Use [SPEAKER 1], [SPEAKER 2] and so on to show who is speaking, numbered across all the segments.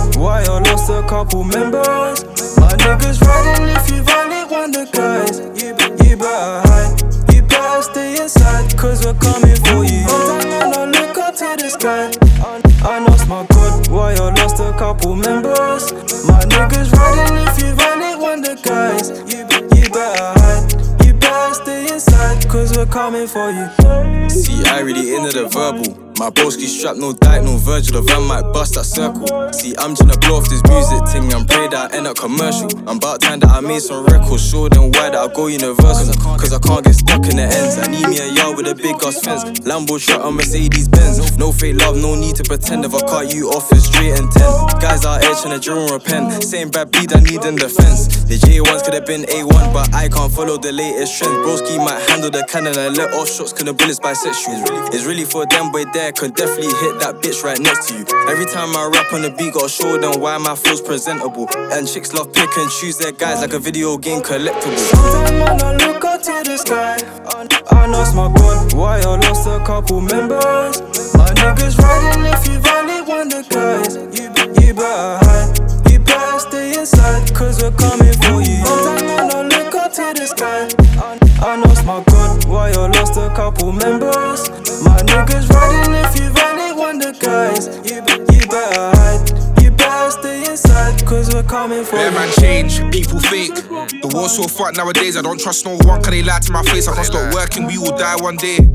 [SPEAKER 1] god, why I lost a couple members. My niggas riding if you violate one the guys. You better hide, you better stay inside, cause we're coming for you. Sometimes I look up to the sky, I lost my god, why I lost a couple members. My niggas riding if you violate one the guys. You better hide, you better stay inside, cause we're coming for you.
[SPEAKER 2] See, I really into the verbal. My broski strapped, no Dyke, no Virgil. The van might bust that circle. See, I'm tryna blow off this music thing and pray that I end up commercial. I'm about time that I made some records, show them why that I go universal. Cause I can't get stuck in the ends. I need me a yard with a big ass fence. Lambo truck on Mercedes Benz. No fake love, no need to pretend. If I cut you off, it's straight and 10. Guys out here tryna drill and repent. Same bad beat I need in defense. The J1s could've been A1, but I can't follow the latest trends. Broski might handle the cannon and let off shots, cause the bullets bisexual. It's really for them, boy, there could definitely hit that bitch right next to you. Every time I rap on the beat, gotta show them why my flow's presentable. And chicks love pick and choose their guys like a video game collectible.
[SPEAKER 1] Sometimes I look up to the sky, I lost my god, why I lost a couple members. My niggas riding if you violate one the guys. You better hide, you better stay inside, cause we're coming for you. Sometimes I look up to the sky, I lost my god, why I lost a couple members. My niggas riding if you violate one the guys. You better hide, you better stay inside, cause we're coming for you.
[SPEAKER 3] Yeah, man, change, people fake. The war's so fucked nowadays, I don't trust no one, cause they lie to my face. I can't stop working, we all die one day.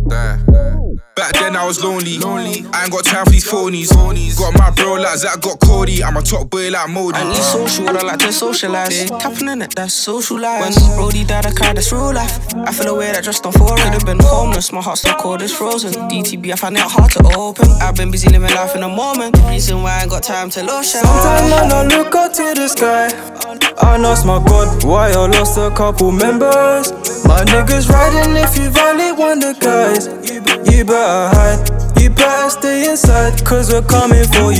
[SPEAKER 3] Back then I was lonely. I ain't got time for these phonies. Got my bro like Zach, got Cody. I'm a top boy like Modi.
[SPEAKER 4] I need social, I like to socialise. Tapping in it, that's social life. When Brody died, I cried, that's real life. I feel away that just on for it. Could've been homeless, my heart's still cold, it's frozen. DTB, I find it hard to open. I've been busy living life in the moment. The reason why I ain't got time to lotion.
[SPEAKER 1] Sometimes I look up to the sky, I lost my god, why I lost a couple members. My niggas riding if you violate one the guys. You better hide, you better stay inside, cause we're coming for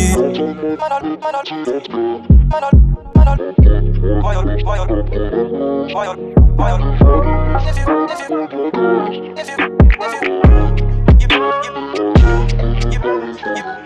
[SPEAKER 1] you.